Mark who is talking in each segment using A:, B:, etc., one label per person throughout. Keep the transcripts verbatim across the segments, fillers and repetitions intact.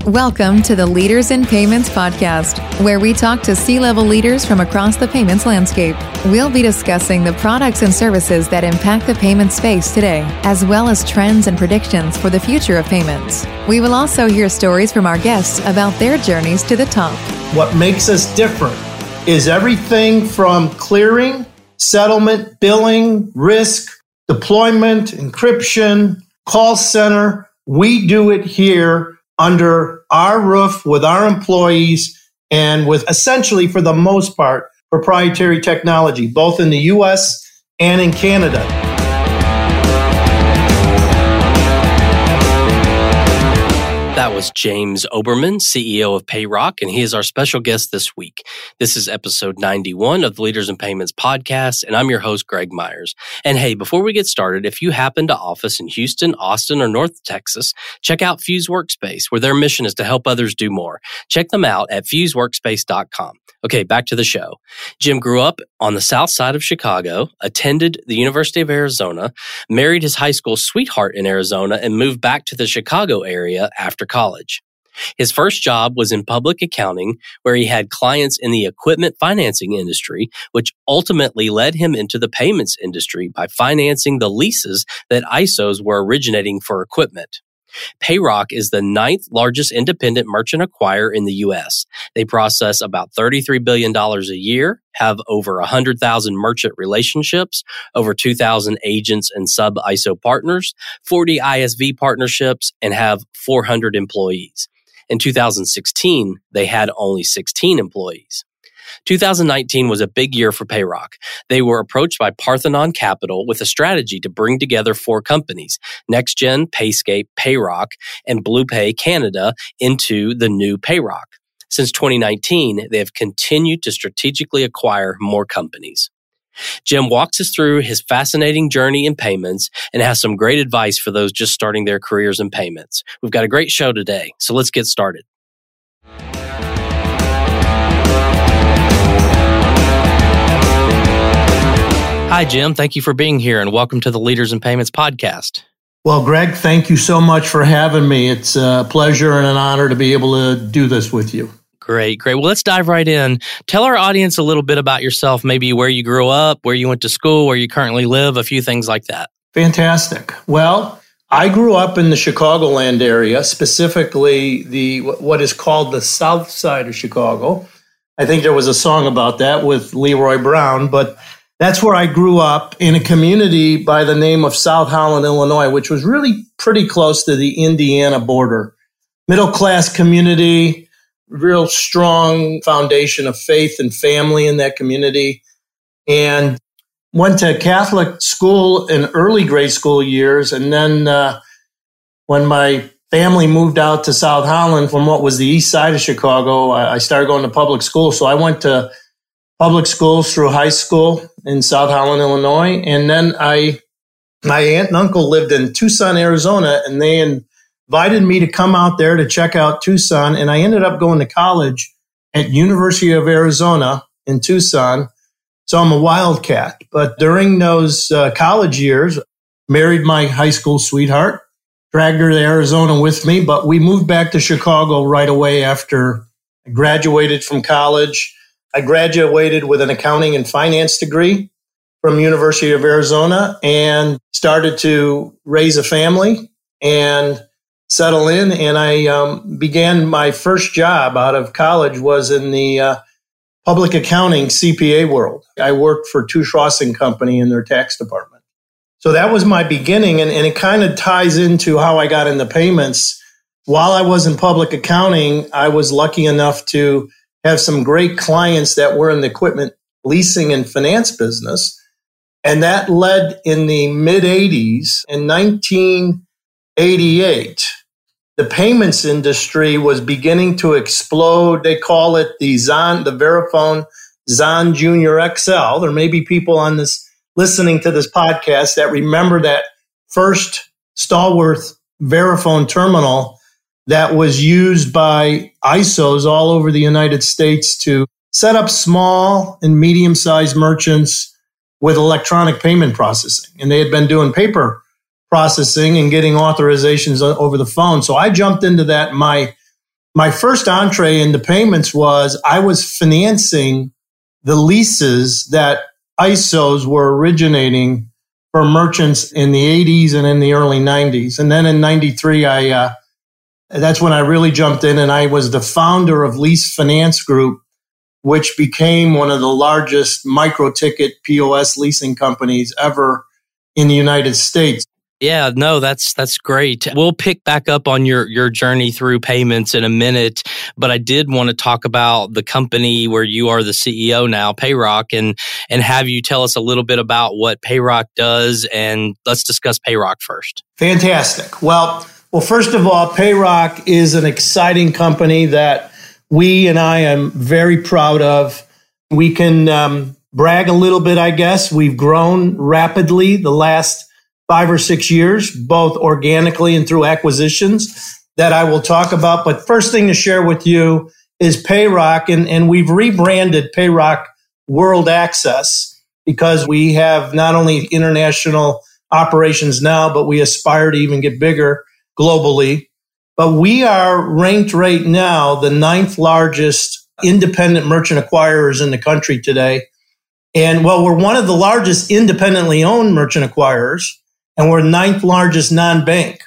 A: Welcome to the Leaders in Payments podcast, where we talk to C-level leaders from across the payments landscape. We'll be discussing the products and services that impact the payment space today, as well as trends and predictions for the future of payments. We will also hear stories from our guests about their journeys to the top.
B: What makes us different is everything from clearing, settlement, billing, risk, deployment, encryption, call center. We do it here under our roof with our employees and with essentially, for the most part, proprietary technology, both in the U S and in Canada.
C: That was James Oberman, C E O of Payrock, and he is our special guest this week. This is episode ninety-one of the Leaders in Payments podcast, and I'm your host, Greg Myers. And hey, before we get started, if you happen to office in Houston, Austin, or North Texas, check out Fuse Workspace, where their mission is to help others do more. Check them out at fuse workspace dot com. Okay, back to the show. Jim grew up on the south side of Chicago, attended the University of Arizona, married his high school sweetheart in Arizona, and moved back to the Chicago area after college. His first job was in public accounting, where he had clients in the equipment financing industry, which ultimately led him into the payments industry by financing the leases that I S Os were originating for equipment. Payrock is the ninth largest independent merchant acquirer in the U S. They process about thirty-three billion dollars a year, have over one hundred thousand merchant relationships, over two thousand agents and sub-I S O partners, forty I S V partnerships, and have four hundred employees. In two thousand sixteen, they had only sixteen employees. two thousand nineteen was a big year for Payrock. They were approached by Parthenon Capital with a strategy to bring together four companies, NextGen, Payscape, Payrock, and BluePay Canada, into the new Payrock. Since twenty nineteen, they have continued to strategically acquire more companies. Jim walks us through his fascinating journey in payments and has some great advice for those just starting their careers in payments. We've got a great show today, so let's get started. Hi, Jim. Thank you for being here, and welcome to the Leaders in Payments podcast.
B: Well, Greg, thank you so much for having me. It's a pleasure and an honor to be able to do this with you.
C: Great, great. Well, let's dive right in. Tell our audience a little bit about yourself, maybe where you grew up, where you went to school, where you currently live, a few things like that.
B: Fantastic. Well, I grew up in the Chicagoland area, specifically the what is called the South Side of Chicago. I think there was a song about that with Leroy Brown, but that's where I grew up, in a community by the name of South Holland, Illinois, which was really pretty close to the Indiana border. Middle-class community, real strong foundation of faith and family in that community, and went to Catholic school in early grade school years. And then uh, when my family moved out to South Holland from what was the east side of Chicago, I, I started going to public school. So I went to public schools through high school in South Holland, Illinois. And then I, my aunt and uncle lived in Tucson, Arizona, and they invited me to come out there to check out Tucson. And I ended up going to college at University of Arizona in Tucson. So I'm a wildcat. But during those uh, college years, married my high school sweetheart, dragged her to Arizona with me, but we moved back to Chicago right away after I graduated from college. I graduated with an accounting and finance degree from University of Arizona and started to raise a family and settle in. And I um, began my first job out of college was in the uh, public accounting C P A world. I worked for Touche Ross and Company in their tax department. So that was my beginning. And, and it kind of ties into how I got into payments. While I was in public accounting, I was lucky enough to have some great clients that were in the equipment leasing and finance business. And that led in the mid-eighties, in nineteen eighty-eight, the payments industry was beginning to explode. They call it the Zon, the Verifone Zon Junior X L. There may be people on this listening to this podcast that remember that first stalwart Verifone terminal that was used by I S Os all over the United States to set up small and medium-sized merchants with electronic payment processing. And they had been doing paper processing and getting authorizations over the phone. So I jumped into that. My my first entree into payments was I was financing the leases that I S Os were originating for merchants in the eighties and in the early nineties. And then in ninety-three, I uh, that's when I really jumped in, and I was the founder of Lease Finance Group, which became one of the largest micro-ticket P O S leasing companies ever in the United States.
C: Yeah, no, that's that's great. We'll pick back up on your, your journey through payments in a minute, but I did want to talk about the company where you are the C E O now, PayRock, and and have you tell us a little bit about what PayRock does, and let's discuss PayRock first.
B: Fantastic. Well, well, first of all, PayRock is an exciting company that we and I am very proud of. We can um, brag a little bit, I guess. We've grown rapidly the last five or six years, both organically and through acquisitions that I will talk about. But first thing to share with you is PayRock, and, and we've rebranded PayRock World Access because we have not only international operations now, but we aspire to even get bigger globally. But we are ranked right now the ninth largest independent merchant acquirers in the country today. And well, we're one of the largest independently owned merchant acquirers, and we're ninth largest non-bank.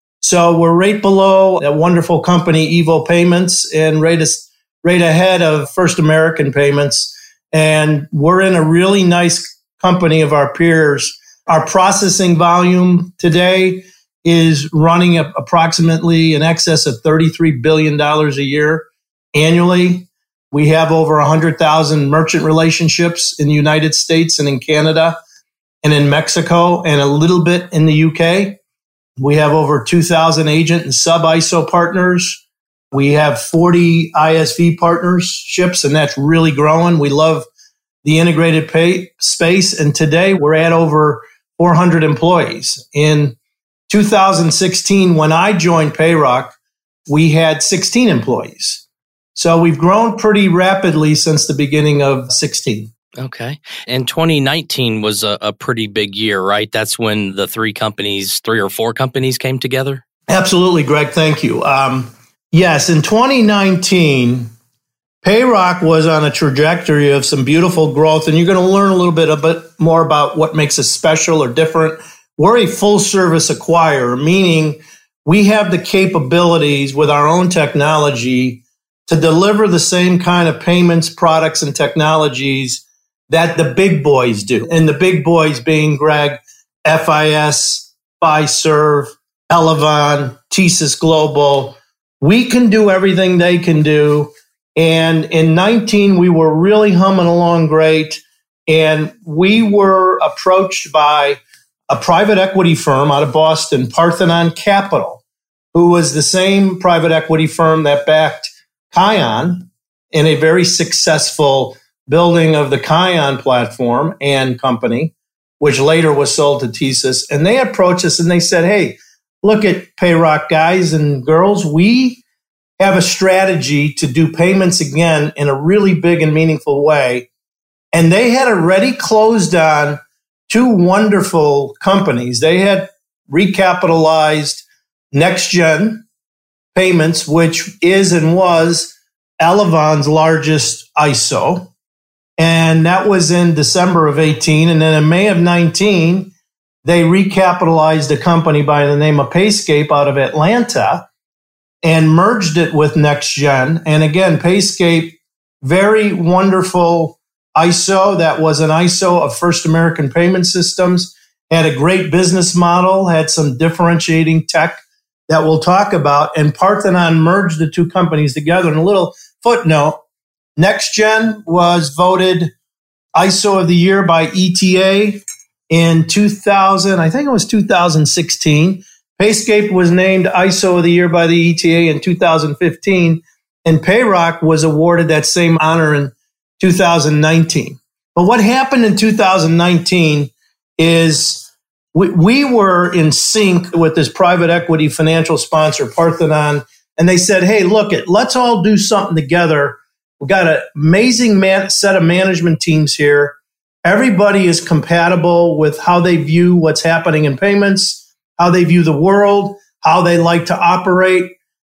B: So we're right below that wonderful company, Evo Payments, and right, as, right ahead of First American Payments. And we're in a really nice company of our peers. Our processing volume today is running at approximately in excess of thirty-three billion dollars a year annually. We have over one hundred thousand merchant relationships in the United States and in Canada and in Mexico, and a little bit in the U K. We have over two thousand agent and sub-I S O partners. We have forty I S V partnerships, and that's really growing. We love the integrated pay space, and today we're at over four hundred employees. In two thousand sixteen, when I joined PayRock, we had sixteen employees. So we've grown pretty rapidly since the beginning of sixteen.
C: Okay. And twenty nineteen was a, a pretty big year, right? That's when the three companies, three or four companies came together?
B: Absolutely, Greg. Thank you. Um, yes, in twenty nineteen, PayRock was on a trajectory of some beautiful growth, and you're going to learn a little bit, a bit more about what makes us special or different. We're a full-service acquirer, meaning we have the capabilities with our own technology to deliver the same kind of payments, products, and technologies that the big boys do. And the big boys being, Greg, F I S, Fiserv, Elavon, TSYS Global. We can do everything they can do. And in nineteen, we were really humming along great. And we were approached by a private equity firm out of Boston, Parthenon Capital, who was the same private equity firm that backed Kion in a very successful building of the Kion platform and company, which later was sold to TSYS. And they approached us and they said, hey, look at PayRock guys and girls. We have a strategy to do payments again in a really big and meaningful way. And they had already closed on two wonderful companies. They had recapitalized NextGen Payments, which is and was Elavon's largest I S O. And that was in December of eighteen. And then in May of nineteen, they recapitalized a company by the name of Payscape out of Atlanta and merged it with NextGen. And again, Payscape, very wonderful I S O that was an I S O of First American Payment Systems, had a great business model, had some differentiating tech that we'll talk about. And Parthenon merged the two companies together. And a little footnote, NextGen was voted I S O of the Year by E T A in two thousand, I think it was two thousand sixteen. Payscape was named I S O of the Year by the E T A in two thousand fifteen, and PayRock was awarded that same honor in two thousand nineteen. But what happened in two thousand nineteen is we, we were in sync with this private equity financial sponsor, Parthenon, and they said, hey, look, it, let's all do something together. We've got an amazing man, set of management teams here. Everybody is compatible with how they view what's happening in payments, how they view the world, how they like to operate.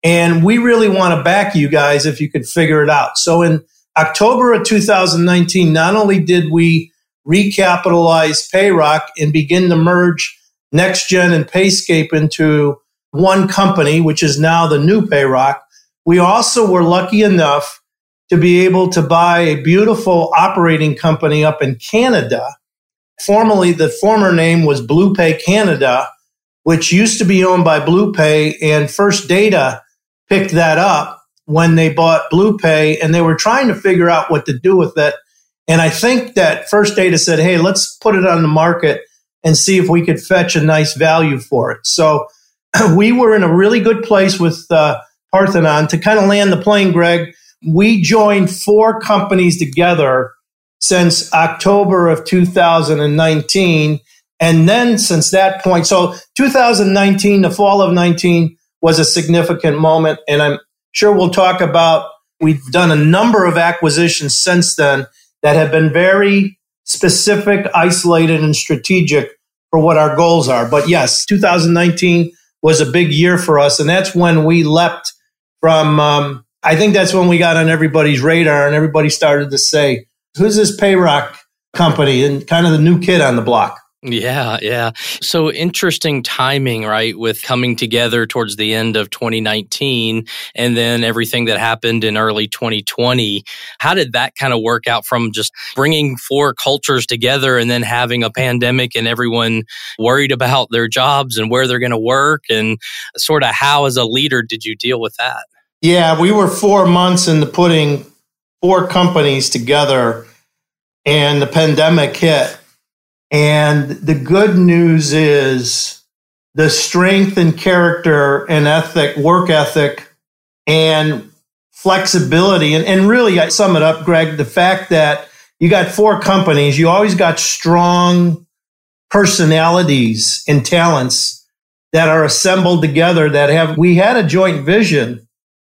B: And we really want to back you guys if you could figure it out. So in October of two thousand nineteen, not only did we recapitalize PayRock and begin to merge NextGen and Payscape into one company, which is now the new PayRock, we also were lucky enough to be able to buy a beautiful operating company up in Canada. Formerly, the former name was BluePay Canada, which used to be owned by BluePay, and First Data picked that up when they bought BluePay, and they were trying to figure out what to do with it. And I think that First Data said, hey, let's put it on the market and see if we could fetch a nice value for it. So we were in a really good place with uh, Parthenon. To kind of land the plane, Greg, we joined four companies together since October of two thousand nineteen. And then since that point, so two thousand nineteen, the fall of nineteen was a significant moment. And I'm sure we'll talk about, we've done a number of acquisitions since then that have been very specific, isolated, and strategic for what our goals are. But yes, two thousand nineteen was a big year for us. And that's when we leapt from, um, I think that's when we got on everybody's radar and everybody started to say, who's this PayRock company? And kind of the new kid on the block.
C: Yeah, yeah. So interesting timing, right, with coming together towards the end of twenty nineteen and then everything that happened in early twenty twenty. How did that kind of work out from just bringing four cultures together and then having a pandemic and everyone worried about their jobs and where they're going to work? And sort of how, as a leader, did you deal with that?
B: Yeah, we were four months into putting four companies together and the pandemic hit. And the good news is the strength and character and ethic, work ethic and flexibility. And, and really, I sum it up, Greg, the fact that you got four companies, you always got strong personalities and talents that are assembled together that have, we had a joint vision.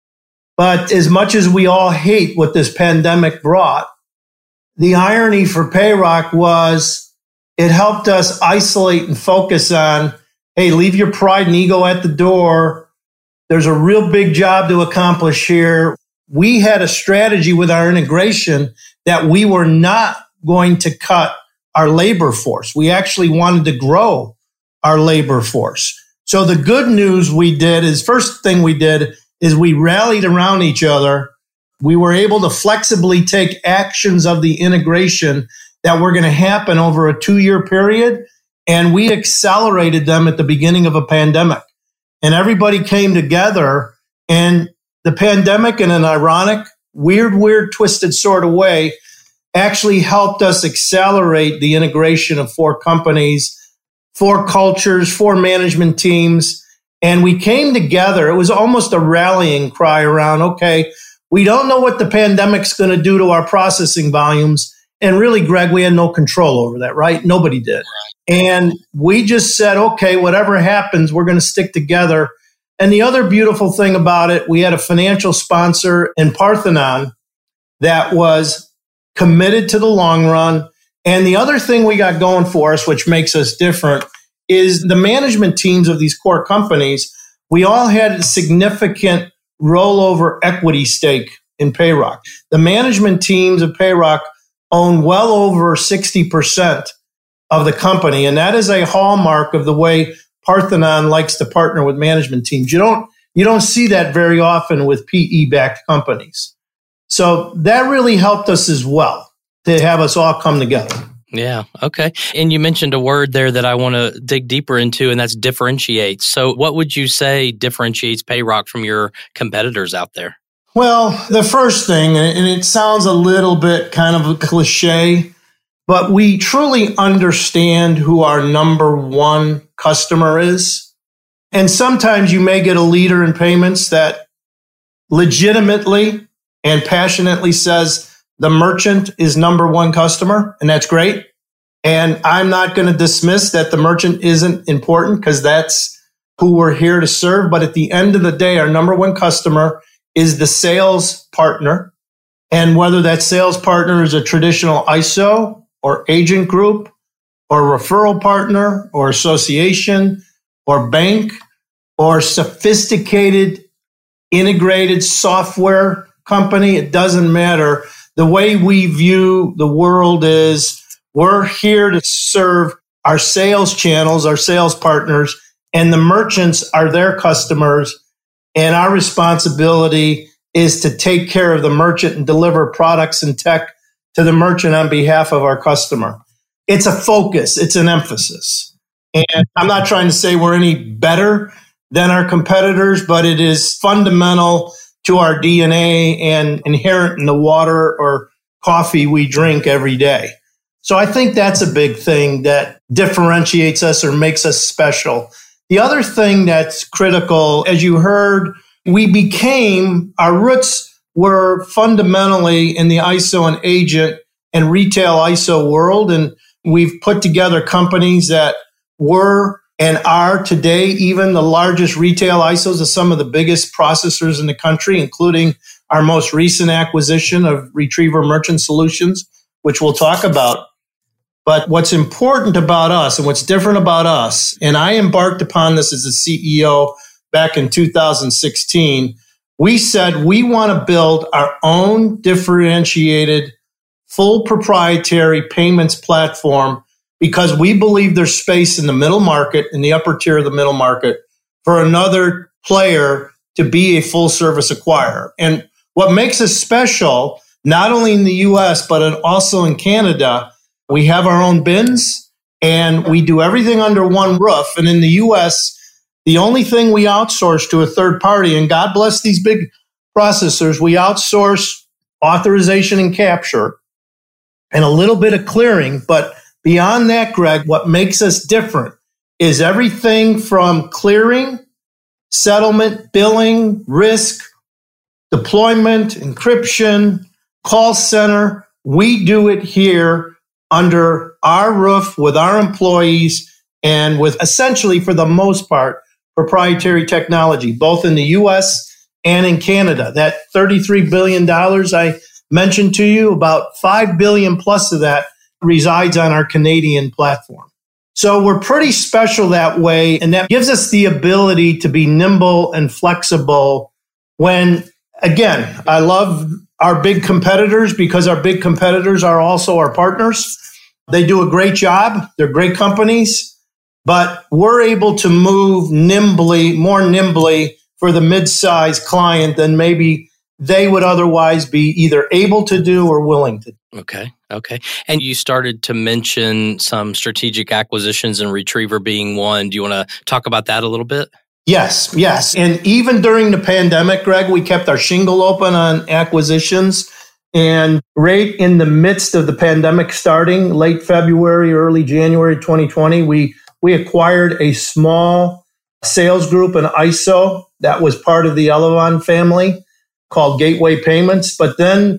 B: But as much as we all hate what this pandemic brought, the irony for PayRock was it helped us isolate and focus on, hey, leave your pride and ego at the door. There's a real big job to accomplish here. We had a strategy with our integration that we were not going to cut our labor force. We actually wanted to grow our labor force. So the good news we did is, first thing we did is we rallied around each other. We were able to flexibly take actions of the integration that were going to happen over a two-year period, and we accelerated them at the beginning of a pandemic. And everybody came together, and the pandemic, in an ironic, weird, weird, twisted sort of way, actually helped us accelerate the integration of four companies, four cultures, four management teams, and we came together. It was almost a rallying cry around, okay, we don't know what the pandemic's going to do to our processing volumes. And really, Greg, we had no control over that, right? Nobody did. And we just said, okay, whatever happens, we're going to stick together. And the other beautiful thing about it, we had a financial sponsor in Parthenon that was committed to the long run. And the other thing we got going for us, which makes us different, is the management teams of these core companies. We all had a significant rollover equity stake in PayRock. The management teams of PayRock own well over sixty percent of the company. And that is a hallmark of the way Parthenon likes to partner with management teams. You don't, you don't see that very often with P E-backed companies. So that really helped us as well to have us all come together.
C: Yeah. Okay. And you mentioned a word there that I want to dig deeper into, and that's differentiate. So what would you say differentiates PayRock from your competitors out there?
B: Well, the first thing, and it sounds a little bit kind of a cliche, but we truly understand who our number one customer is. And sometimes you may get a leader in payments that legitimately and passionately says the merchant is number one customer, and that's great. And I'm not going to dismiss that the merchant isn't important, because that's who we're here to serve. But at the end of the day, our number one customer is the sales partner. And whether that sales partner is a traditional I S O or agent group or referral partner or association or bank or sophisticated integrated software company, it doesn't matter. The way we view the world is we're here to serve our sales channels, our sales partners, and the merchants are their customers. And our responsibility is to take care of the merchant and deliver products and tech to the merchant on behalf of our customer. It's a focus. It's an emphasis. And I'm not trying to say we're any better than our competitors, but it is fundamental to our D N A and inherent in the water or coffee we drink every day. So I think that's a big thing that differentiates us or makes us special. The other thing that's critical, as you heard, we became, our roots were fundamentally in the I S O and agent and retail I S O world. And we've put together companies that were and are today even the largest retail I S Os of some of the biggest processors in the country, including our most recent acquisition of Retriever Merchant Solutions, which we'll talk about. But what's important about us and what's different about us, and I embarked upon this as a C E O back in two thousand sixteen, we said we want to build our own differentiated, full proprietary payments platform because we believe there's space in the middle market, in the upper tier of the middle market, for another player to be a full service acquirer. And what makes us special, not only in the U S, but also in Canada, we have our own bins and we do everything under one roof. And in the U S, the only thing we outsource to a third party, and God bless these big processors, we outsource authorization and capture and a little bit of clearing. But beyond that, Greg, what makes us different is everything from clearing, settlement, billing, risk, deployment, encryption, call center. We do it here under our roof with our employees and with essentially, for the most part, proprietary technology, both in the U S and in Canada. That thirty-three billion dollars I mentioned to you, about five billion dollars plus of that resides on our Canadian platform. So we're pretty special that way, and that gives us the ability to be nimble and flexible when, again, I love our big competitors because our big competitors are also our partners. They do a great job. They're great companies, but we're able to move nimbly, more nimbly for the mid-sized client than maybe they would otherwise be either able to do or willing to do.
C: Okay. Okay. And you started to mention some strategic acquisitions and Retriever being one. Do you want to talk about that a little bit?
B: Yes, yes. And even during the pandemic, Greg, we kept our shingle open on acquisitions. And right in the midst of the pandemic starting, late February, early January twenty twenty, we, we acquired a small sales group, an I S O, that was part of the Elavon family called Gateway Payments. But then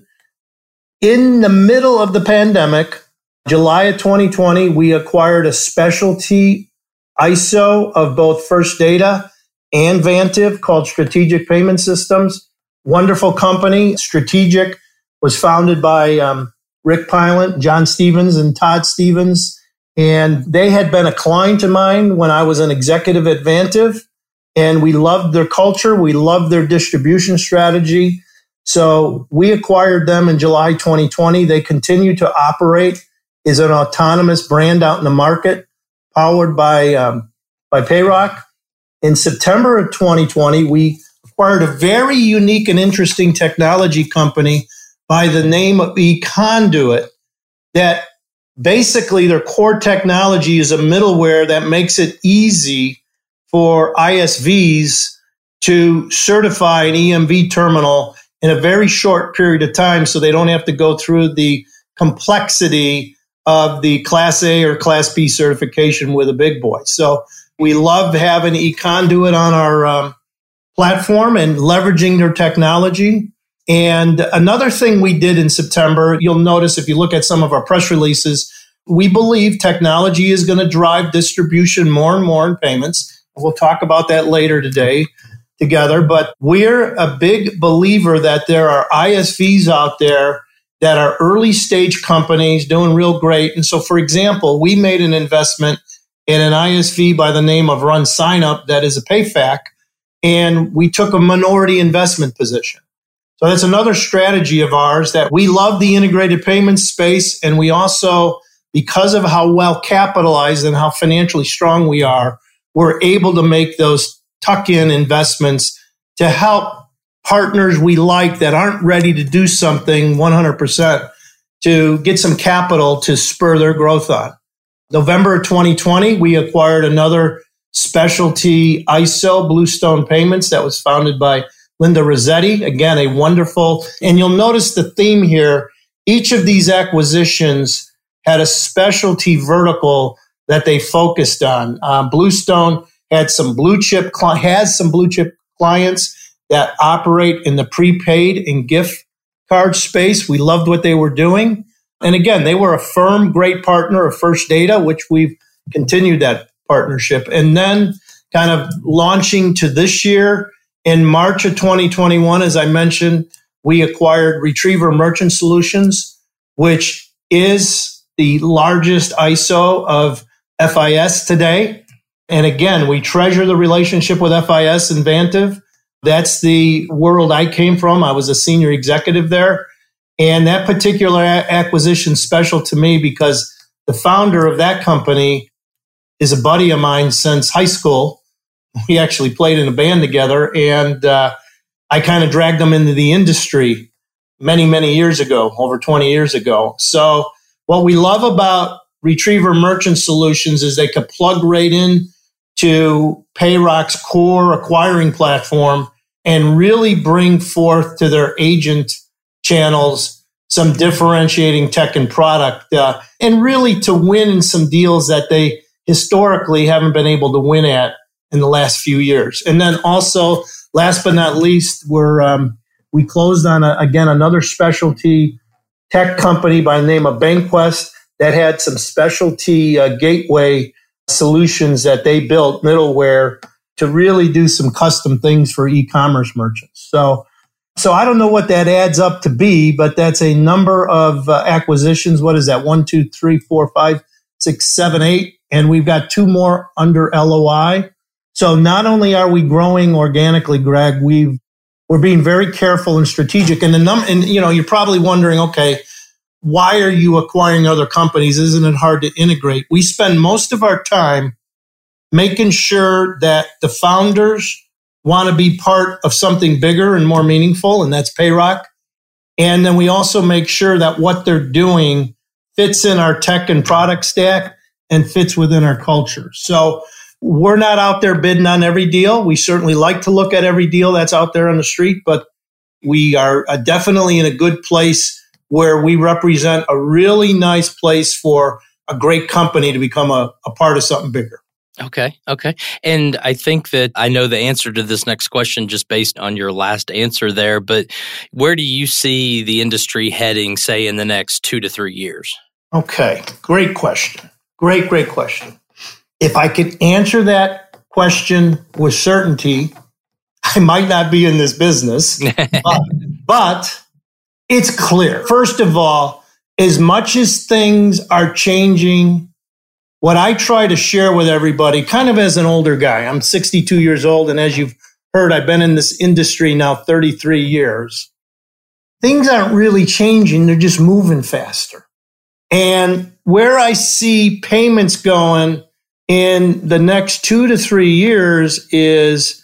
B: in the middle of the pandemic, July of twenty twenty, we acquired a specialty I S O of both First Data and Vantiv called Strategic Payment Systems. Wonderful company. Strategic was founded by um, Rick Pilot, John Stevens, and Todd Stevens. And they had been a client of mine when I was an executive at Vantiv. And we loved their culture. We loved their distribution strategy. So we acquired them in July twenty twenty. They continue to operate as an autonomous brand out in the market, powered by um, by Payrock. In September of twenty twenty, we acquired a very unique and interesting technology company by the name of eConduit that basically their core technology is a middleware that makes it easy for I S Vs to certify an E M V terminal in a very short period of time so they don't have to go through the complexity of the Class A or Class B certification with a big boy. So we love having eConduit on our um, platform and leveraging their technology. And another thing we did in September, you'll notice if you look at some of our press releases, we believe technology is going to drive distribution more and more in payments. We'll talk about that later today together. But we're a big believer that there are I S Vs out there that are early stage companies doing real great. And so, for example, we made an investment in an I S V by the name of Run Sign Up that is a PayFac. and we took a minority investment position. So that's another strategy of ours, that we love the integrated payments space. And we also, because of how well capitalized and how financially strong we are, we're able to make those tuck-in investments to help partners we like that aren't ready to do something one hundred percent to get some capital to spur their growth on. November of twenty twenty, we acquired another specialty I S O, Bluestone Payments, that was founded by Linda Rossetti. Again, a wonderful, and you'll notice the theme here. Each of these acquisitions had a specialty vertical that they focused on. Um, Bluestone had some blue chip, has some blue chip clients that operate in the prepaid and gift card space. We loved what they were doing. And again, they were a firm, great partner of First Data, which we've continued that partnership. And then kind of launching to this year, in March of twenty twenty-one, as I mentioned, we acquired Retriever Merchant Solutions, which is the largest I S O of F I S today. And again, we treasure the relationship with F I S and Vantiv. That's the world I came from. I was a senior executive there. And that particular a- acquisition is special to me because the founder of that company is a buddy of mine since high school. We actually played in a band together, and uh, I kind of dragged him into the industry many, many years ago, over twenty years ago. So what we love about Retriever Merchant Solutions is they could plug right in to PayRock's core acquiring platform and really bring forth to their agent channels some differentiating tech and product, uh, and really to win in some deals that they historically haven't been able to win at in the last few years. And then also, last but not least, we're, um, we closed on, a, again, another specialty tech company by the name of BankQuest that had some specialty uh, gateway solutions that they built, middleware, to really do some custom things for e-commerce merchants. So, so I don't know what that adds up to be, but that's a number of uh, acquisitions. What is that? One, two, three, four, five, six, seven, eight. And we've got two more under L O I. So not only are we growing organically, Greg, we've, we're being very careful and strategic. And the num- and you know, you're probably wondering, okay, why are you acquiring other companies? Isn't it hard to integrate? We spend most of our time making sure that the founders want to be part of something bigger and more meaningful, and that's PayRock. And then we also make sure that what they're doing fits in our tech and product stack and fits within our culture. So we're not out there bidding on every deal. We certainly like to look at every deal that's out there on the street, but we are definitely in a good place where we represent a really nice place for a great company to become a, a part of something bigger.
C: Okay. Okay. And I think that I know the answer to this next question just based on your last answer there, but where do you see the industry heading, say, in the next two to three years?
B: Okay. Great question. Great, great question. If I could answer that question with certainty, I might not be in this business, but, but it's clear. First of all, as much as things are changing, what I try to share with everybody, kind of as an older guy, I'm sixty-two years old, and as you've heard, I've been in this industry now thirty-three years. Things aren't really changing, they're just moving faster. And where I see payments going in the next two to three years is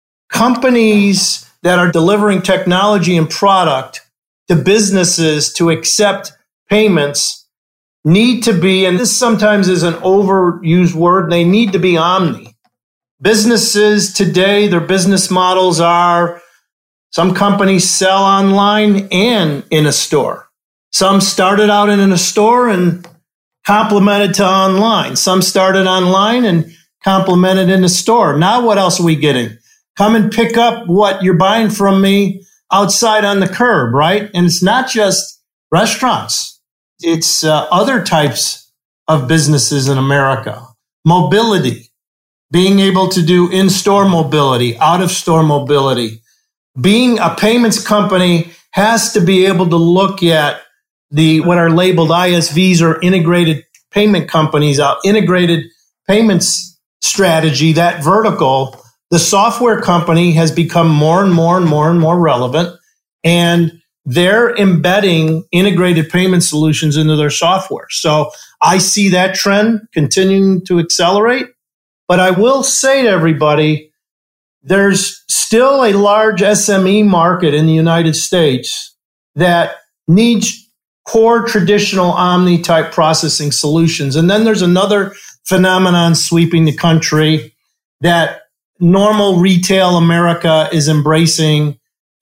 B: companies that are delivering technology and product to businesses to accept payments need to be, and this sometimes is an overused word, they need to be omni. Businesses today, their business models are, some companies sell online and in a store. Some started out in a store and complemented to online. Some started online and complemented in a store. Now what else are we getting? Come and pick up what you're buying from me outside on the curb, right? And it's not just restaurants. It's uh, other types of businesses in America. Mobility, being able to do in-store mobility, out-of-store mobility. Being a payments company has to be able to look at the what are labeled I S Vs or integrated payment companies, uh, integrated payments strategy, that vertical, the software company has become more and more and more and more relevant, and they're embedding integrated payment solutions into their software. So I see that trend continuing to accelerate. But I will say to everybody, there's still a large S M E market in the United States that needs core traditional omni-type processing solutions. And then there's another phenomenon sweeping the country that normal retail America is embracing,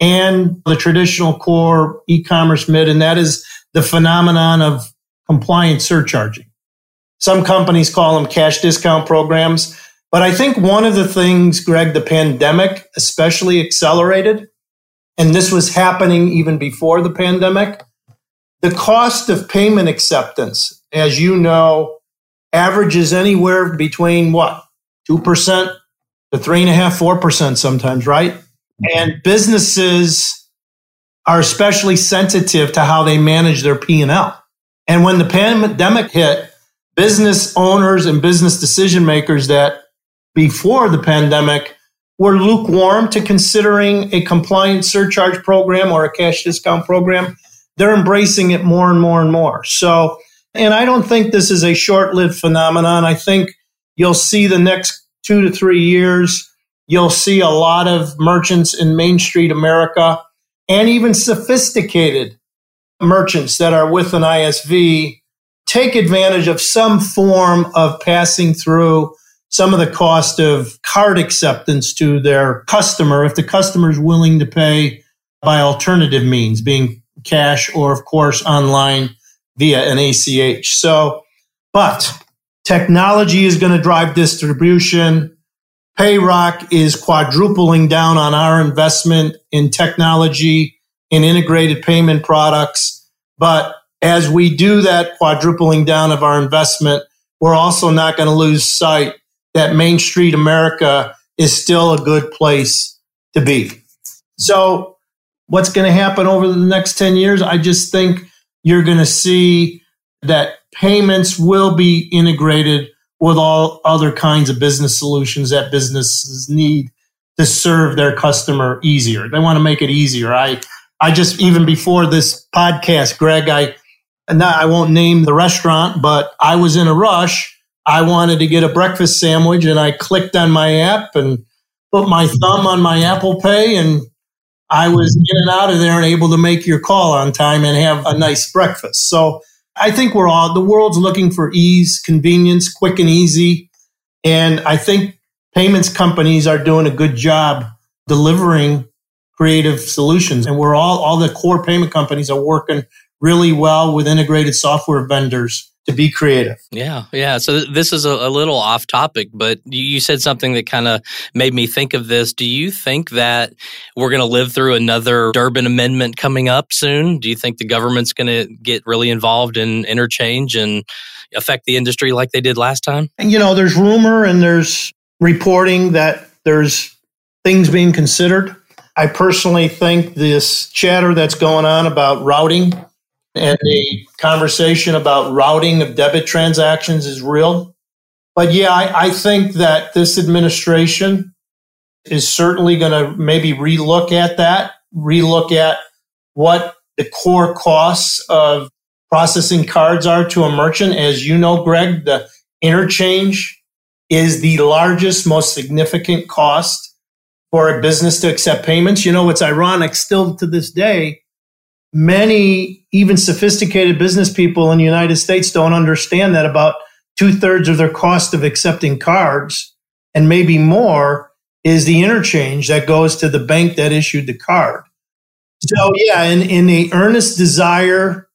B: and the traditional core e-commerce mid, and that is the phenomenon of compliant surcharging. Some companies call them cash discount programs. But I think one of the things, Greg, the pandemic especially accelerated, and this was happening even before the pandemic, the cost of payment acceptance, as you know, averages anywhere between what, two percent to three and a half, four percent sometimes, right? And businesses are especially sensitive to how they manage their P and L. And when the pandemic hit, business owners and business decision makers that before the pandemic were lukewarm to considering a compliant surcharge program or a cash discount program, they're embracing it more and more and more. So, and I don't think this is a short-lived phenomenon. I think you'll see the next two to three years, you'll see a lot of merchants in Main Street America and even sophisticated merchants that are with an I S V take advantage of some form of passing through some of the cost of card acceptance to their customer if the customer is willing to pay by alternative means, being cash or, of course, online via an A C H. So, but technology is going to drive distribution. PayRock is quadrupling down on our investment in technology and integrated payment products. But as we do that quadrupling down of our investment, we're also not going to lose sight that Main Street America is still a good place to be. So what's going to happen over the next ten years? I just think you're going to see that payments will be integrated with all other kinds of business solutions that businesses need to serve their customer easier. They want to make it easier. I, I just, even before this podcast, Greg, I, not, I won't name the restaurant, but I was in a rush. I wanted to get a breakfast sandwich, and I clicked on my app and put my thumb on my Apple Pay, and I was in and out of there and able to make your call on time and have a nice breakfast. So I think we're all, the world's looking for ease, convenience, quick and easy. And I think payments companies are doing a good job delivering creative solutions. And we're all, all the core payment companies are working really well with integrated software vendors to be creative.
C: Yeah, yeah. So th- this is a, a little off topic, but you, you said something that kind of made me think of this. Do you think that we're going to live through another Durbin Amendment coming up soon? Do you think the government's going to get really involved in interchange and affect the industry like they did last time?
B: And, you know, there's rumor and there's reporting that there's things being considered. I personally think this chatter that's going on about routing and the conversation about routing of debit transactions is real. But yeah, I, I think that this administration is certainly going to maybe relook at that, relook at what the core costs of processing cards are to a merchant. As you know, Greg, the interchange is the largest, most significant cost for a business to accept payments. You know, what's ironic, still to this day, many even sophisticated business people in the United States don't understand that about two-thirds of their cost of accepting cards, and maybe more, is the interchange that goes to the bank that issued the card. So yeah, in, in the earnest desire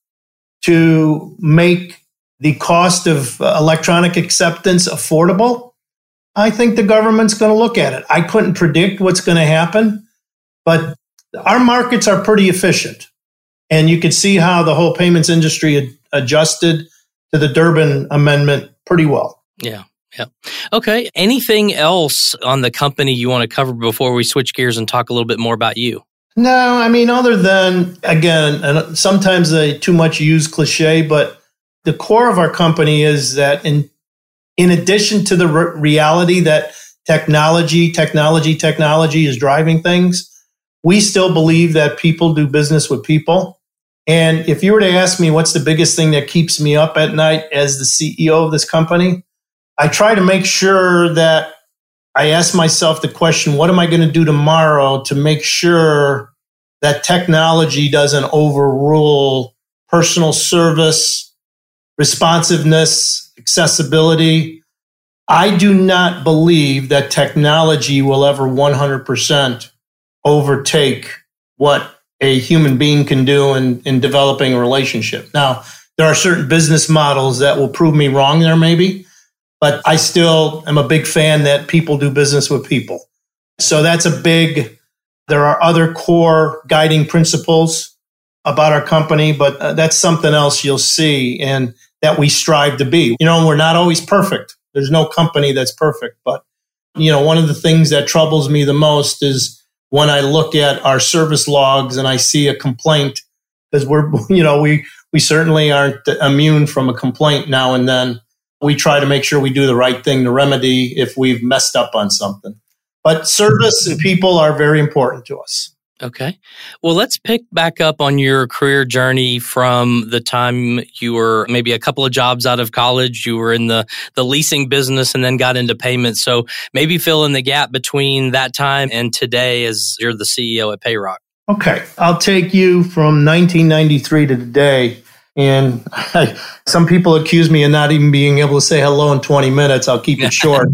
B: to make the cost of electronic acceptance affordable, I think the government's going to look at it. I couldn't predict what's going to happen, but our markets are pretty efficient. And you could see how the whole payments industry had adjusted to the Durbin Amendment pretty well.
C: Yeah, yeah. Okay. Anything else on the company you want to cover before we switch gears and talk a little bit more about you?
B: No, I mean, other than, again, and sometimes a too much used cliche, but the core of our company is that in in addition to the re- reality that technology, technology, technology is driving things. We still believe that people do business with people. And if you were to ask me what's the biggest thing that keeps me up at night as the C E O of this company, I try to make sure that I ask myself the question, what am I going to do tomorrow to make sure that technology doesn't overrule personal service, responsiveness, accessibility? I do not believe that technology will ever one hundred percent overtake what a human being can do in, in developing a relationship. Now, there are certain business models that will prove me wrong there maybe, but I still am a big fan that people do business with people. So that's a big, there are other core guiding principles about our company, but uh, that's something else you'll see and that we strive to be. You know, we're not always perfect. There's no company that's perfect, but you know, one of the things that troubles me the most is when I look at our service logs and I see a complaint, because we're, you know, we, we certainly aren't immune from a complaint now and then. We try to make sure we do the right thing to remedy if we've messed up on something. But service and people are very important to us.
C: Okay. Well, let's pick back up on your career journey from the time you were maybe a couple of jobs out of college. You were in the, the leasing business and then got into payments. So maybe fill in the gap between that time and today as you're the C E O at PayRock.
B: Okay. I'll take you from nineteen ninety-three to today. And I, some people accuse me of not even being able to say hello in twenty minutes. I'll keep it short.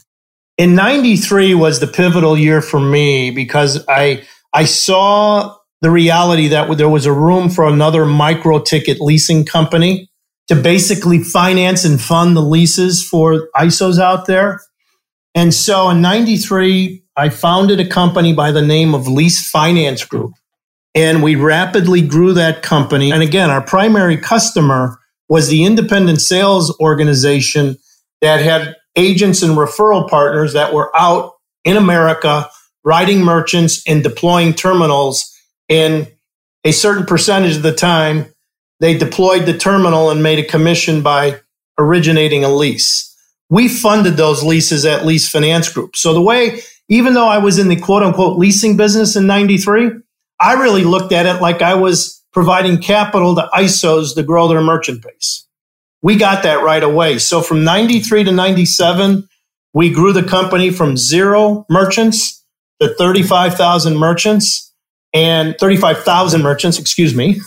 B: In ninety-three was the pivotal year for me because I I saw the reality that there was a room for another micro ticket leasing company to basically finance and fund the leases for I S Os out there. And so in ninety-three, I founded a company by the name of Lease Finance Group. And we rapidly grew that company. And again, our primary customer was the independent sales organization that had agents and referral partners that were out in America writing merchants and deploying terminals. And a certain percentage of the time, they deployed the terminal and made a commission by originating a lease. We funded those leases at Lease Finance Group. So the way, even though I was in the quote unquote leasing business in ninety-three, I really looked at it like I was providing capital to I S Os to grow their merchant base. We got that right away. So from ninety-three to ninety-seven, we grew the company from zero merchants to thirty-five thousand merchants and thirty-five thousand merchants, excuse me.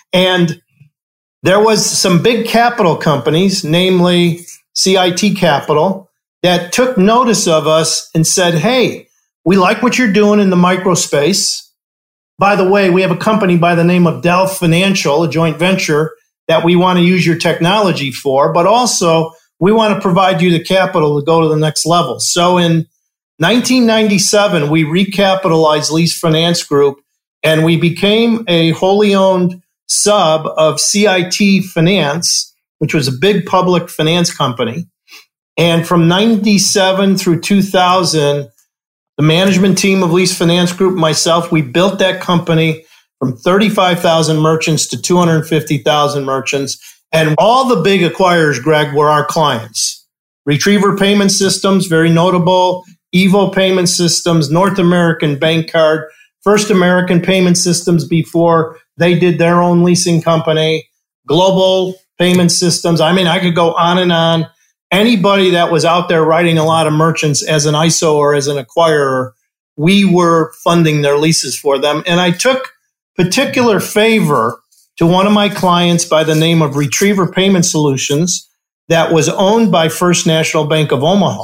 B: And there was some big capital companies, namely C I T Capital, that took notice of us and said, hey, we like what you're doing in the micro space. By the way, we have a company by the name of Delph Financial, a joint venture that we want to use your technology for, but also we want to provide you the capital to go to the next level. So in nineteen ninety-seven, we recapitalized Lease Finance Group and we became a wholly owned sub of C I T Finance, which was a big public finance company. And from ninety-seven through two thousand, the management team of Lease Finance Group, myself, we built that company from thirty-five thousand merchants to two hundred fifty thousand merchants. And all the big acquirers, Greg, were our clients. Retriever Payment Systems, very notable. Evo Payment Systems, North American Bank Card, First American Payment Systems before they did their own leasing company, Global Payment Systems. I mean, I could go on and on. Anybody that was out there writing a lot of merchants as an I S O or as an acquirer, we were funding their leases for them. And I took particular favor to one of my clients by the name of Retriever Payment Solutions that was owned by First National Bank of Omaha.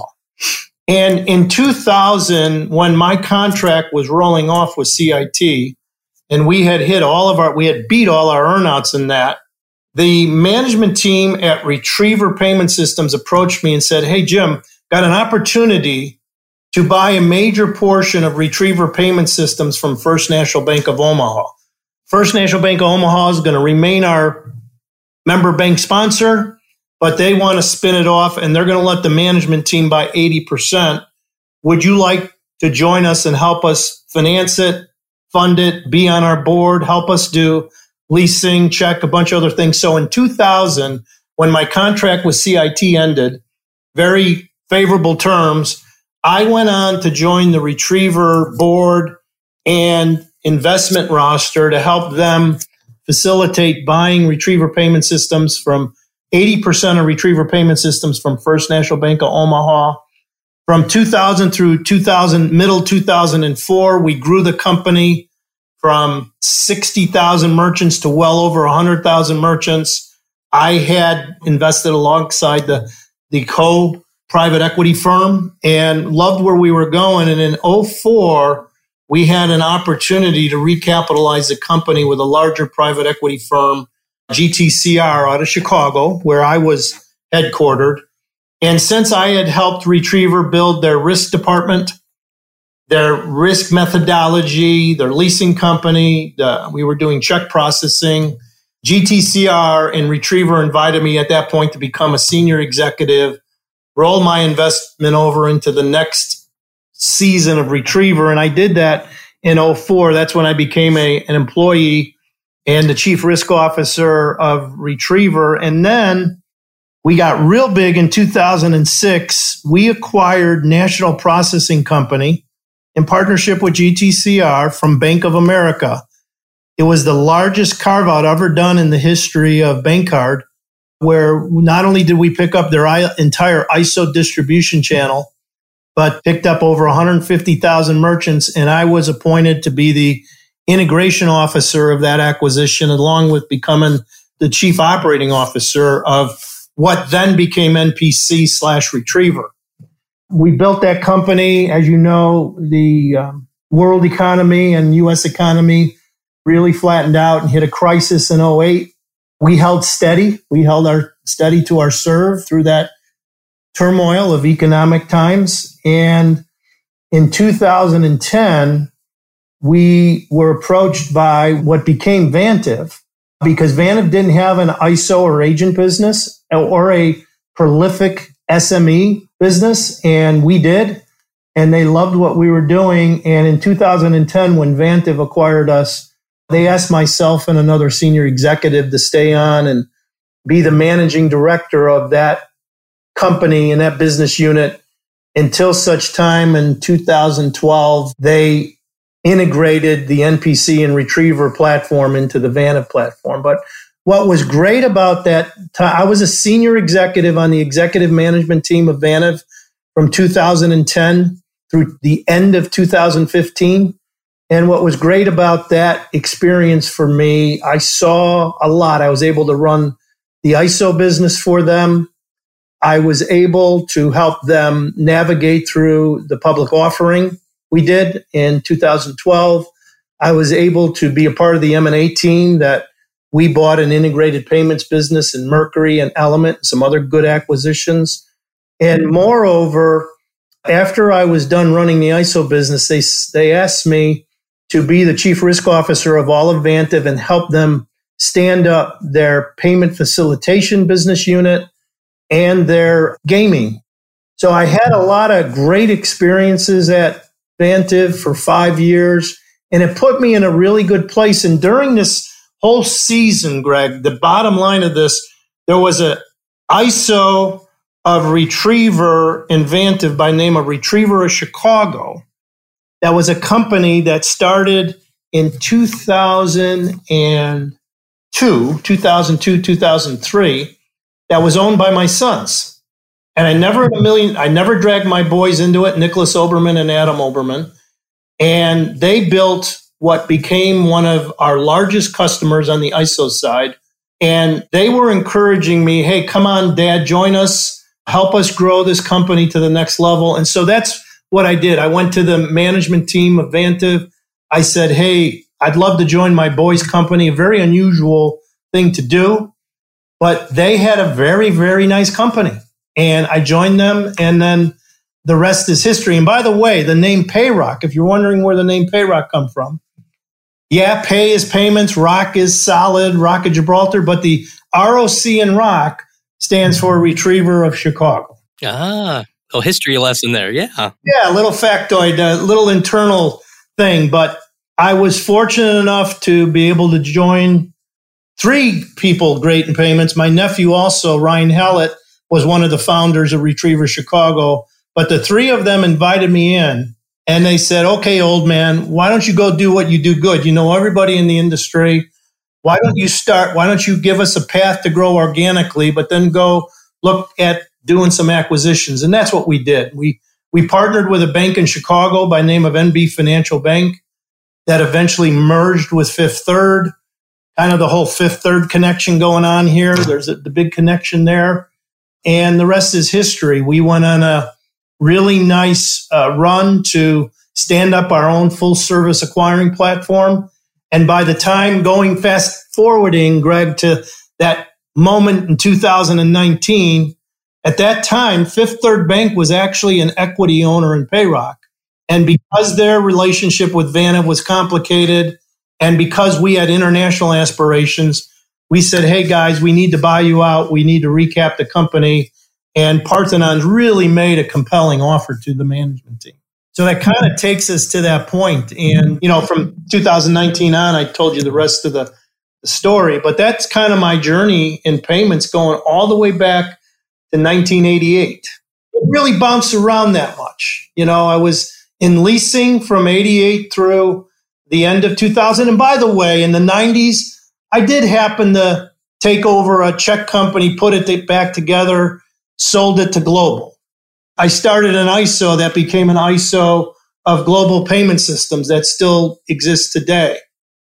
B: And in two thousand, when my contract was rolling off with C I T, and we had hit all of our, we had beat all our earnouts in that, the management team at Retriever Payment Systems approached me and said, hey, Jim, got an opportunity to buy a major portion of Retriever Payment Systems from First National Bank of Omaha. First National Bank of Omaha is going to remain our member bank sponsor, but they want to spin it off and they're going to let the management team buy eighty percent. Would you like to join us and help us finance it, fund it, be on our board, help us do leasing, check, a bunch of other things? So in two thousand, when my contract with C I T ended, very favorable terms, I went on to join the Retriever board and investment roster to help them facilitate buying Retriever payment systems from eighty percent of Retriever payment systems from First National Bank of Omaha. From two thousand through two thousand, middle two thousand four, we grew the company from sixty thousand merchants to well over one hundred thousand merchants. I had invested alongside the, the co-private equity firm and loved where we were going. And in oh four, we had an opportunity to recapitalize the company with a larger private equity firm, G T C R, out of Chicago, where I was headquartered. And since I had helped Retriever build their risk department, their risk methodology, their leasing company, the, we were doing check processing, G T C R and Retriever invited me at that point to become a senior executive, roll my investment over into the next season of Retriever. And I did that in oh four. That's when I became a, an employee and the chief risk officer of Retriever. And then we got real big in two thousand six. We acquired National Processing Company in partnership with G T C R from Bank of America. It was the largest carve-out ever done in the history of BankCard, where not only did we pick up their entire I S O distribution channel, but picked up over one hundred fifty thousand merchants, and I was appointed to be the integration officer of that acquisition, along with becoming the chief operating officer of what then became N P C slash Retriever. We built that company. As you know, the um, world economy and U S economy really flattened out and hit a crisis in oh eight. We held steady. We held our steady to our serve through that turmoil of economic times. And in two thousand ten, we were approached by what became Vantiv, because Vantiv didn't have an I S O or agent business or a prolific S M E business, and we did. And they loved what we were doing. And in two thousand ten, when Vantiv acquired us, they asked myself and another senior executive to stay on and be the managing director of that company and that business unit until such time in two thousand twelve, they integrated the N P C and Retriever platform into the Vantiv platform. But what was great about that time, I was a senior executive on the executive management team of Vantiv from two thousand ten through the end of two thousand fifteen. And what was great about that experience for me, I saw a lot. I was able to run the I S O business for them. I was able to help them navigate through the public offering we did in two thousand twelve. I was able to be a part of the M and A team that we bought an integrated payments business in Mercury and Element, and some other good acquisitions. And moreover, after I was done running the I S O business, they, they asked me to be the chief risk officer of all of Vantiv and help them stand up their payment facilitation business unit and their gaming. So I had a lot of great experiences at Vantiv for five years, and it put me in a really good place. And during this whole season, Greg, the bottom line of this, there was a I S O of Retriever in Vantiv by name of Retriever of Chicago. That was a company that started in two thousand two, two thousand two, two thousand three, that was owned by my sons. And I never in a million, I never dragged my boys into it, Nicholas Oberman and Adam Oberman. And they built what became one of our largest customers on the I S O side. And they were encouraging me, hey, come on, Dad, join us, help us grow this company to the next level. And so that's what I did. I went to the management team of Vantiv. I said, hey, I'd love to join my boys' company, a very unusual thing to do. But they had a very, very nice company. And I joined them, and then the rest is history. And by the way, the name PayRock, if you're wondering where the name PayRock come from, yeah, pay is payments, rock is solid, Rock of Gibraltar, but the R O C in rock stands for Retriever of Chicago.
C: Ah, oh, history lesson there, yeah.
B: Yeah, a little factoid, a little internal thing. But I was fortunate enough to be able to join three people great in payments. My nephew also, Ryan Hallett, was one of the founders of Retriever Chicago But the three of them invited me in and they said, okay, old man, why don't you go do what you do good? You know everybody in the industry. Why don't you start? Why don't you give us a path to grow organically, but then go look at doing some acquisitions? And that's what we did. We we partnered with a bank in Chicago by name of N B Financial Bank that eventually merged with Fifth Third. Kind of the whole Fifth Third connection going on here. There's a, the big connection there. And the rest is history. We went on a really nice uh, run to stand up our own full service acquiring platform. And by the time going fast forwarding, Greg, to that moment in two thousand nineteen, at that time, Fifth Third Bank was actually an equity owner in Payrock. And because their relationship with Vanna was complicated, and because we had international aspirations, we said, hey, guys, we need to buy you out. We need to recap the company. And Parthenon's really made a compelling offer to the management team. So that kind of takes us to that point. And, you know, from two thousand nineteen on, I told you the rest of the, the story. But that's kind of my journey in payments going all the way back to nineteen eighty-eight. It really bounced around that much. You know, I was in leasing from eighty-eight through the end of two thousand. And by the way, in the nineties, I did happen to take over a Czech company, put it back together, sold it to Global. I started an I S O that became an I S O of Global Payment Systems that still exists today.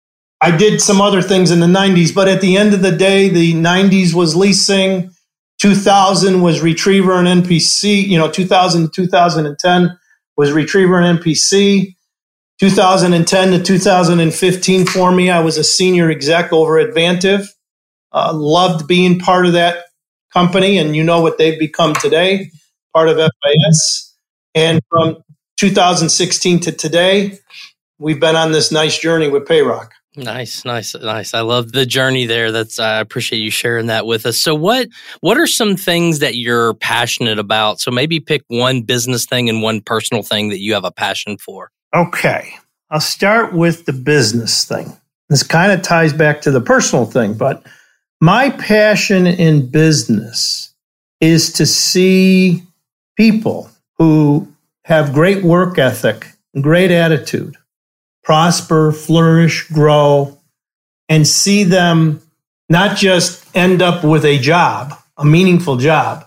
B: I did some other things in the nineties, but at the end of the day, the nineties was leasing, two thousand was Retriever and N P C, you know, two thousand to two thousand ten was Retriever and N P C. two thousand ten to two thousand fifteen for me, I was a senior exec over at Vantiv. Uh, loved being part of that company, and you know what they've become today, part of F I S. And from two thousand sixteen to today, we've been on this nice journey with Payrock.
C: Nice, nice, nice. I love the journey there. That's I appreciate you sharing that with us. So what what are some things that you're passionate about? So maybe pick one business thing and one personal thing that you have a passion for.
B: Okay. I'll start with the business thing. This kind of ties back to the personal thing, but my passion in business is to see people who have great work ethic, great attitude, prosper, flourish, grow, and see them not just end up with a job, a meaningful job,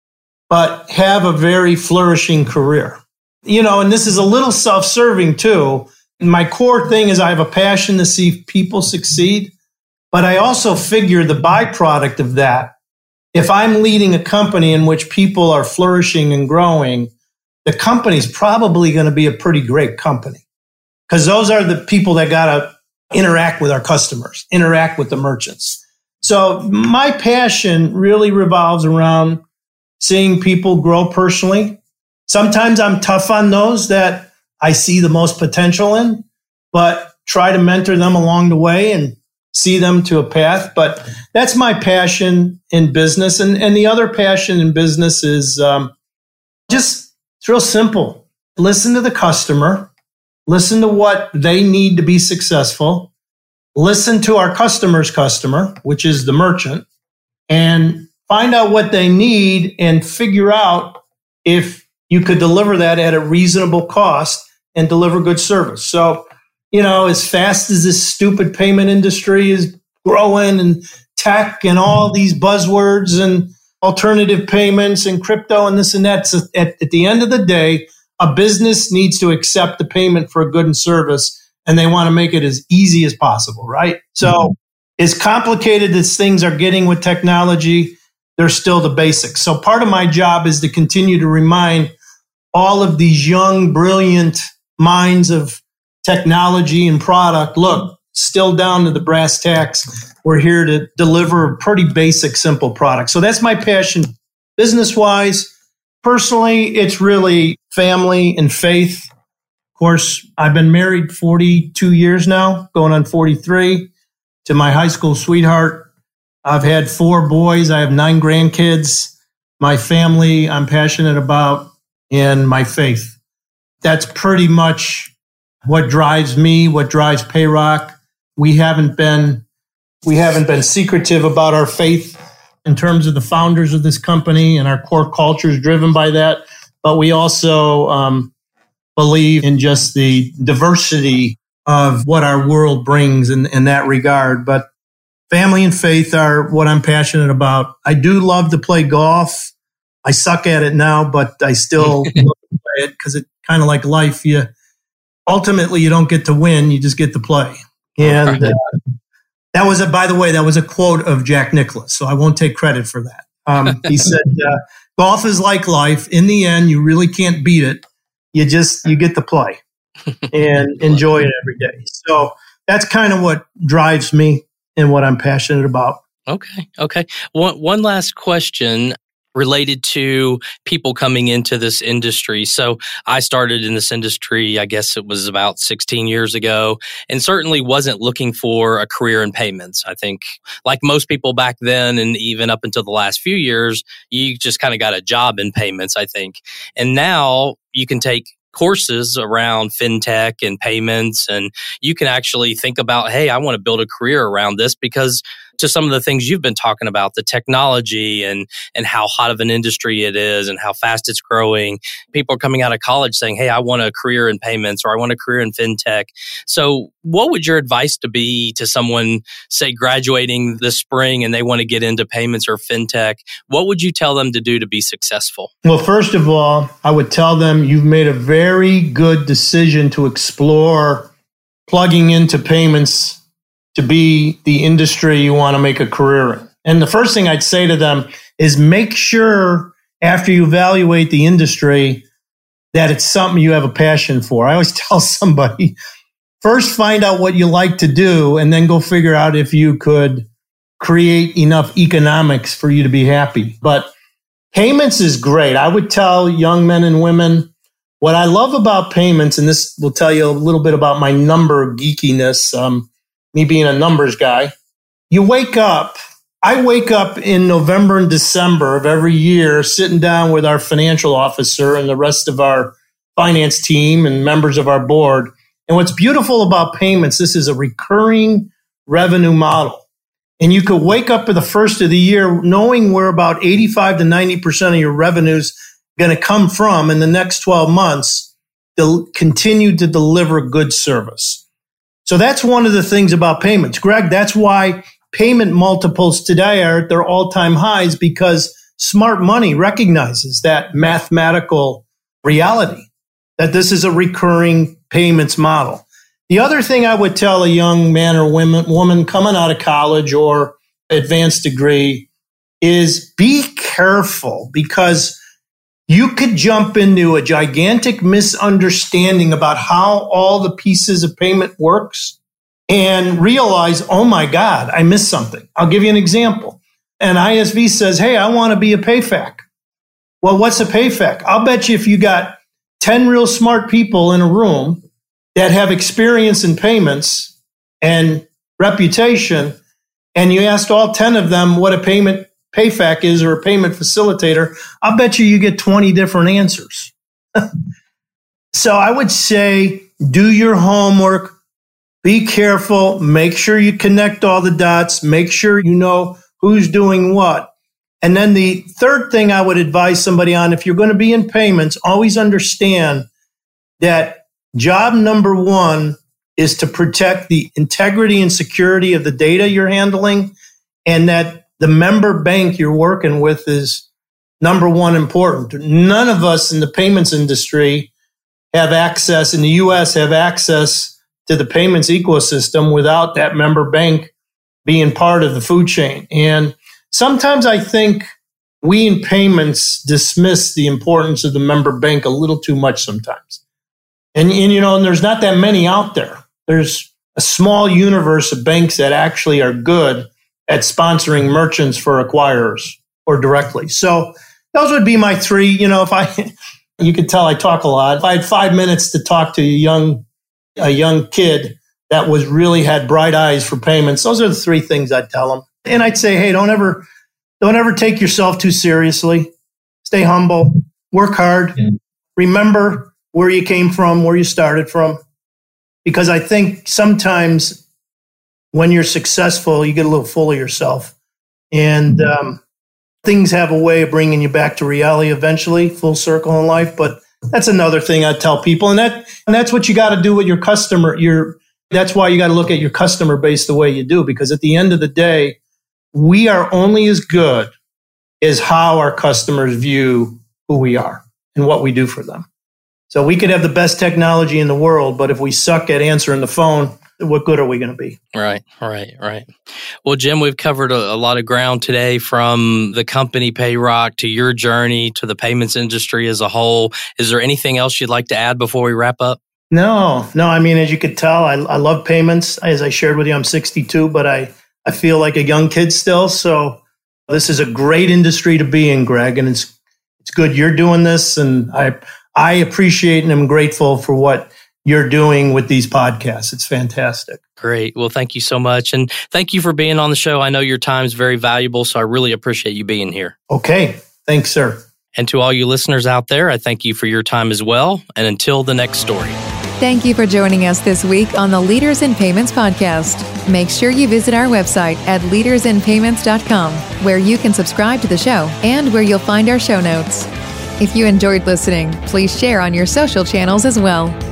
B: but have a very flourishing career. You know, and this is a little self-serving too. My core thing is I have a passion to see people succeed, but I also figure the byproduct of that, if I'm leading a company in which people are flourishing and growing, the company's probably going to be a pretty great company. Because those are the people that got to interact with our customers, interact with the merchants. So my passion really revolves around seeing people grow personally. Sometimes I'm tough on those that I see the most potential in, but try to mentor them along the way and see them to a path. But that's my passion in business. And, and the other passion in business is um, just, it's real simple. Listen to the customer. Listen to what they need to be successful. Listen to our customer's customer, which is the merchant, and find out what they need and figure out if you could deliver that at a reasonable cost and deliver good service. So, you know, as fast as this stupid payment industry is growing and tech and all these buzzwords and alternative payments and crypto and this and that, so at, at the end of the day, a business needs to accept the payment for a good and service, and they want to make it as easy as possible, right? So mm-hmm. as complicated as things are getting with technology, they're still the basics. So part of my job is to continue to remind all of these young, brilliant minds of technology and product, look, still down to the brass tacks. We're here to deliver a pretty basic, simple product. So that's my passion business-wise. Personally, it's really family and faith. Of course, I've been married forty-two years now, going on forty-three, to my high school sweetheart. I've had four boys. I have nine grandkids. My family, I'm passionate about, and my faith. That's pretty much what drives me, what drives Payrock. We haven't been, we haven't been secretive about our faith in terms of the founders of this company, and our core culture is driven by that. but we also um, believe in just the diversity of what our world brings in, in that regard. But family and faith are what I'm passionate about. I do love to play golf. I suck at it now, but I still love to play it because it's kind of like life. You ultimately you don't get to win; you just get to play. And uh, that was a, by the way, that was a quote of Jack Nicklaus, so I won't take credit for that. Um, he said, uh, "Golf is like life. In the end, you really can't beat it. You just you get to play and enjoy it every day." So that's kind of what drives me and what I'm passionate about.
C: Okay. Okay. One one last question related to people coming into this industry. So I started in this industry, I guess it was about sixteen years ago, and certainly wasn't looking for a career in payments. I think like most people back then, and even up until the last few years, you just kind of got a job in payments, I think. And now you can take courses around fintech and payments, and you can actually think about, hey, I want to build a career around this because to some of the things you've been talking about, the technology and and how hot of an industry it is and how fast it's growing. People are coming out of college saying, hey, I want a career in payments or I want a career in fintech. So what would your advice to be to someone, say, graduating this spring and they want to get into payments or fintech? What would you tell them to do to be successful?
B: Well, first of all, I would tell them you've made a very good decision to explore plugging into payments to be the industry you want to make a career in. And the first thing I'd say to them is make sure after you evaluate the industry that it's something you have a passion for. I always tell somebody, first find out what you like to do and then go figure out if you could create enough economics for you to be happy. But payments is great. I would tell young men and women, what I love about payments, and this will tell you a little bit about my number geekiness, um, me being a numbers guy, you wake up, I wake up in November and December of every year sitting down with our financial officer and the rest of our finance team and members of our board. And what's beautiful about payments, this is a recurring revenue model. And you could wake up at the first of the year knowing where about eighty-five to ninety percent of your revenues going to come from in the next twelve months to continue to deliver good service. So that's one of the things about payments. Greg, that's why payment multiples today are at their all-time highs, because smart money recognizes that mathematical reality, that this is a recurring payments model. The other thing I would tell a young man or woman, woman coming out of college or advanced degree is be careful, because you could jump into a gigantic misunderstanding about how all the pieces of payment works and realize, oh my God, I missed something. I'll give you an example. An I S V says, hey, I want to be a PayFac. Well, what's a PayFac? I'll bet you if you got ten real smart people in a room that have experience in payments and reputation, and you asked all ten of them what a payment PayFac is or a payment facilitator, I'll bet you you get twenty different answers. So I would say do your homework, be careful, make sure you connect all the dots, make sure you know who's doing what. And then the third thing I would advise somebody on, if you're going to be in payments, always understand that job number one is to protect the integrity and security of the data you're handling, and that the member bank you're working with is number one important. None of us in the payments industry have access, in the U S, have access to the payments ecosystem without that member bank being part of the food chain. And sometimes I think we in payments dismiss the importance of the member bank a little too much sometimes. And, and you know, and there's not that many out there. There's a small universe of banks that actually are good at sponsoring merchants for acquirers or directly. So those would be my three. You know, if I, you could tell I talk a lot. If I had five minutes to talk to a young, a young kid that was really had bright eyes for payments, those are the three things I'd tell them. And I'd say, hey, don't ever, don't ever take yourself too seriously. Stay humble, work hard. Yeah. Remember where you came from, where you started from. Because I think sometimes when you're successful, you get a little full of yourself. And um, things have a way of bringing you back to reality eventually, full circle in life. But that's another thing I tell people. And that and that's what you got to do with your customer. Your That's why you got to look at your customer base the way you do, because at the end of the day, we are only as good as how our customers view who we are and what we do for them. So we could have the best technology in the world, but if we suck at answering the phone, what good are we going to be?
C: Right, right, right. Well, Jim, we've covered a, a lot of ground today, from the company PayRock to your journey to the payments industry as a whole. Is there anything else you'd like to add before we wrap up?
B: No, no. I mean, as you could tell, I, I love payments. As I shared with you, I'm sixty-two, but I, I feel like a young kid still. So this is a great industry to be in, Greg, and it's it's good you're doing this, and I I appreciate and am grateful for what you're doing with these podcasts. It's fantastic.
C: Great. Well, thank you so much. And thank you for being on the show. I know your time is very valuable, so I really appreciate you being here.
B: Okay. Thanks, sir.
C: And to all you listeners out there, I thank you for your time as well. And until the next story.
A: Thank you for joining us this week on the Leaders in Payments podcast. Make sure you visit our website at leaders in payments dot com, where you can subscribe to the show and where you'll find our show notes. If you enjoyed listening, please share on your social channels as well.